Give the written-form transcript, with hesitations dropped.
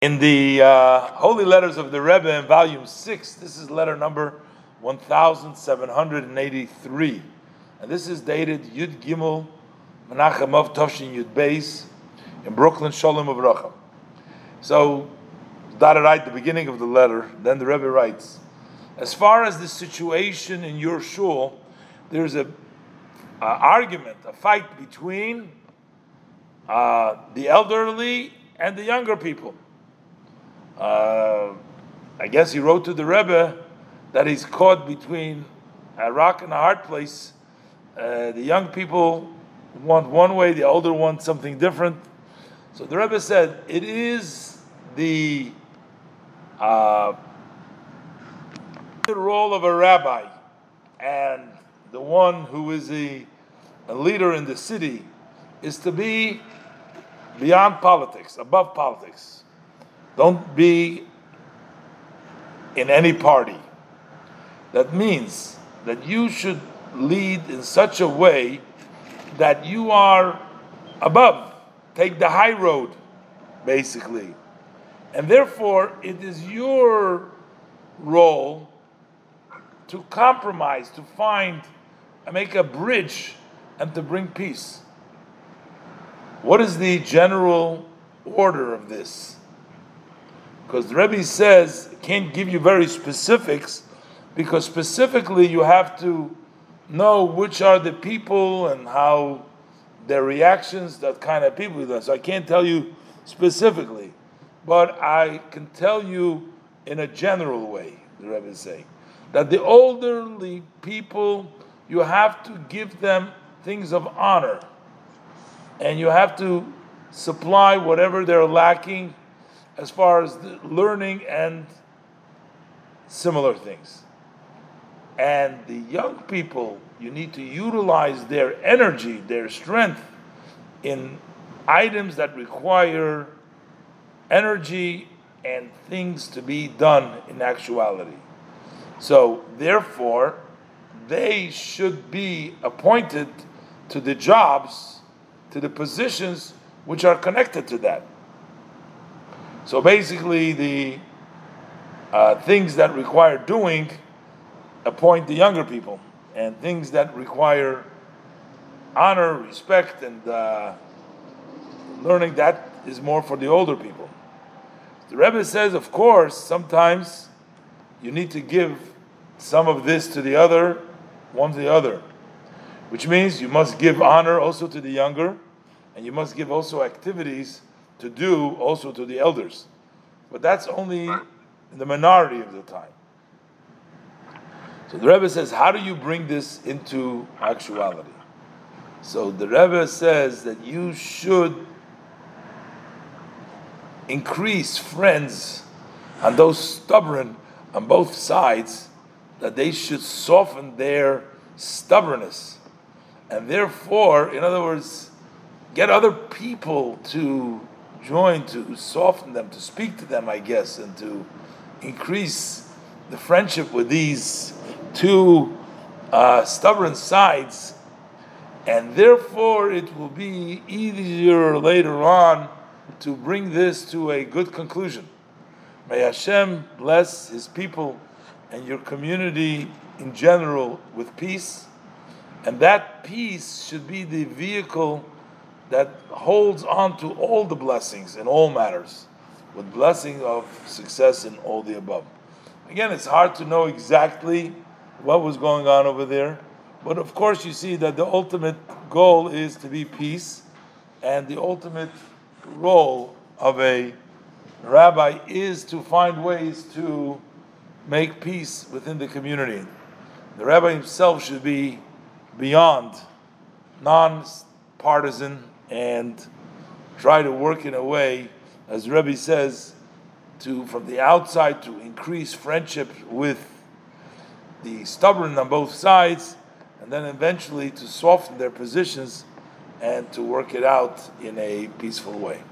In the Holy Letters of the Rebbe in Volume 6, this is letter number 1783. And this is dated Yud Gimel Menachem of Toshin Yud Beis in Brooklyn, Sholem Uvracha. So, started right at the beginning of the letter, then the Rebbe writes, as far as the situation in your shul, there's a argument, a fight between the elderly and the younger people. I guess he wrote to the Rebbe that he's caught between a rock and a hard place. The young people want one way, the older want something different. So the Rebbe said, it is the role of a rabbi and the one who is a leader in the city is to be beyond politics, above politics. Don't be in any party. That means that you should lead in such a way that you are above, take the high road, basically. And therefore, it is your role to compromise, to find and make a bridge and to bring peace. What is the general order of this? Because the Rebbe says, can't give you very specifics, because specifically you have to know which are the people and how their reactions, that kind of people. So I can't tell you specifically, but I can tell you in a general way, the Rebbe is saying, that the elderly people, you have to give them things of honor, and you have to supply whatever they're lacking as far as learning and similar things. And the young people, you need to utilize their energy, their strength in items that require energy and things to be done in actuality. So, therefore, they should be appointed to the jobs, to the positions which are connected to that. So basically, the things that require doing, appoint the younger people, and things that require honor, respect, and learning, that is more for the older people. The Rebbe says, of course, sometimes you need to give some of this to the other, one to the other, which means you must give honor also to the younger, and you must give also activities to do also to the elders. But that's only in the minority of the time. So the Rebbe says, how do you bring this into actuality? So the Rebbe says that you should increase friends and those stubborn on both sides, that they should soften their stubbornness. And therefore, in other words, get other people to join, to soften them, to speak to them, I guess, and to increase the friendship with these two stubborn sides. And therefore, it will be easier later on to bring this to a good conclusion. May Hashem bless His people and your community in general with peace. And that peace should be the vehicle that holds on to all the blessings in all matters, with blessing of success in all the above. Again, it's hard to know exactly what was going on over there, but of course you see that the ultimate goal is to be peace, and the ultimate role of a rabbi is to find ways to make peace within the community. The rabbi himself should be beyond non-partisan and try to work in a way, as Rebbe says, to from the outside to increase friendship with the stubborn on both sides, and then eventually to soften their positions and to work it out in a peaceful way.